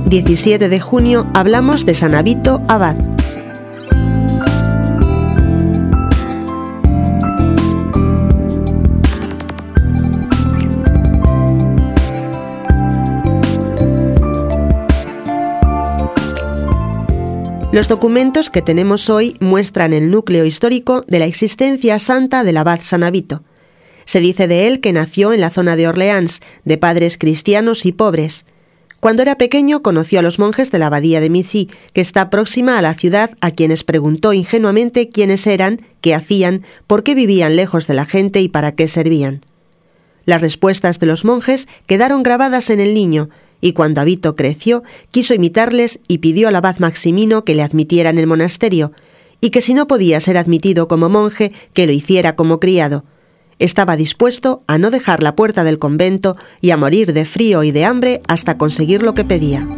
17 de junio, hablamos de San Avito Abad. Los documentos que tenemos hoy muestran el núcleo histórico de la existencia santa del abad San Avito. Se dice de él que nació en la zona de Orleans, de padres cristianos y pobres. Cuando era pequeño conoció a los monjes de la abadía de Mizzi, que está próxima a la ciudad, a quienes preguntó ingenuamente quiénes eran, qué hacían, por qué vivían lejos de la gente y para qué servían. Las respuestas de los monjes quedaron grabadas en el niño, y cuando Avito creció, quiso imitarles y pidió al abad Maximino que le admitiera en el monasterio, y que si no podía ser admitido como monje, que lo hiciera como criado. Estaba dispuesto a no dejar la puerta del convento y a morir de frío y de hambre hasta conseguir lo que pedía.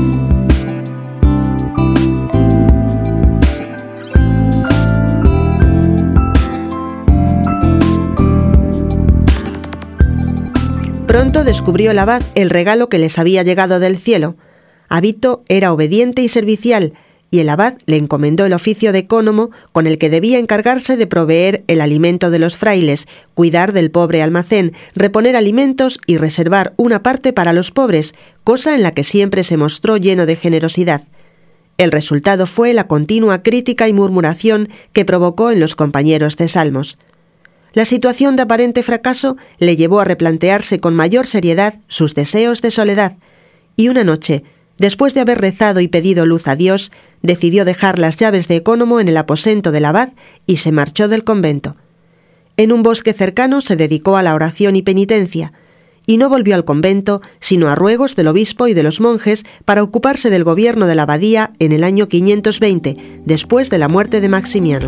Pronto descubrió el abad el regalo que les había llegado del cielo. Avito era obediente y servicial, y el abad le encomendó el oficio de ecónomo con el que debía encargarse de proveer el alimento de los frailes, cuidar del pobre almacén, reponer alimentos y reservar una parte para los pobres, cosa en la que siempre se mostró lleno de generosidad. El resultado fue la continua crítica y murmuración que provocó en los compañeros de Salmos. La situación de aparente fracaso le llevó a replantearse con mayor seriedad sus deseos de soledad, y una noche, después de haber rezado y pedido luz a Dios, decidió dejar las llaves de ecónomo en el aposento del abad y se marchó del convento. En un bosque cercano se dedicó a la oración y penitencia, y no volvió al convento sino a ruegos del obispo y de los monjes para ocuparse del gobierno de la abadía en el año 520, después de la muerte de Maximiano.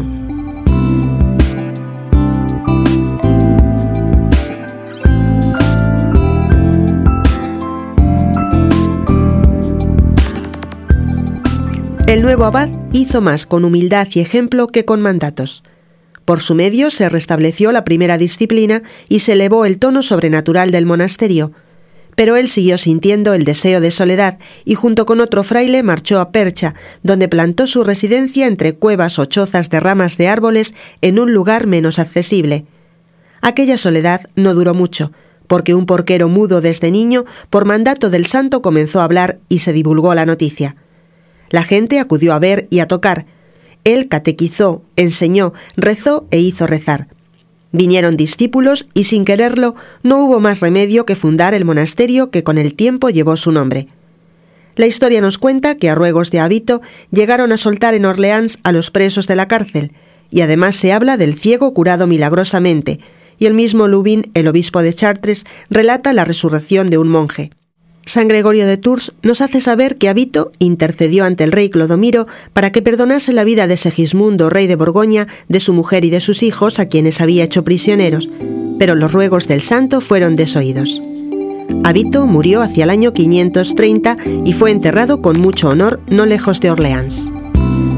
El nuevo abad hizo más con humildad y ejemplo que con mandatos. Por su medio se restableció la primera disciplina y se elevó el tono sobrenatural del monasterio. Pero él siguió sintiendo el deseo de soledad y junto con otro fraile marchó a Percha, donde plantó su residencia entre cuevas o chozas de ramas de árboles en un lugar menos accesible. Aquella soledad no duró mucho, porque un porquero mudo desde niño, por mandato del santo, comenzó a hablar y se divulgó la noticia. La gente acudió a ver y a tocar. Él catequizó, enseñó, rezó e hizo rezar. Vinieron discípulos y sin quererlo no hubo más remedio que fundar el monasterio que con el tiempo llevó su nombre. La historia nos cuenta que a ruegos de Avito llegaron a soltar en Orleans a los presos de la cárcel, y además se habla del ciego curado milagrosamente, y el mismo Lubin, el obispo de Chartres, relata la resurrección de un monje. San Gregorio de Tours nos hace saber que Avito intercedió ante el rey Clodomiro para que perdonase la vida de Segismundo, rey de Borgoña, de su mujer y de sus hijos, a quienes había hecho prisioneros, pero los ruegos del santo fueron desoídos. Avito murió hacia el año 530 y fue enterrado con mucho honor no lejos de Orleans.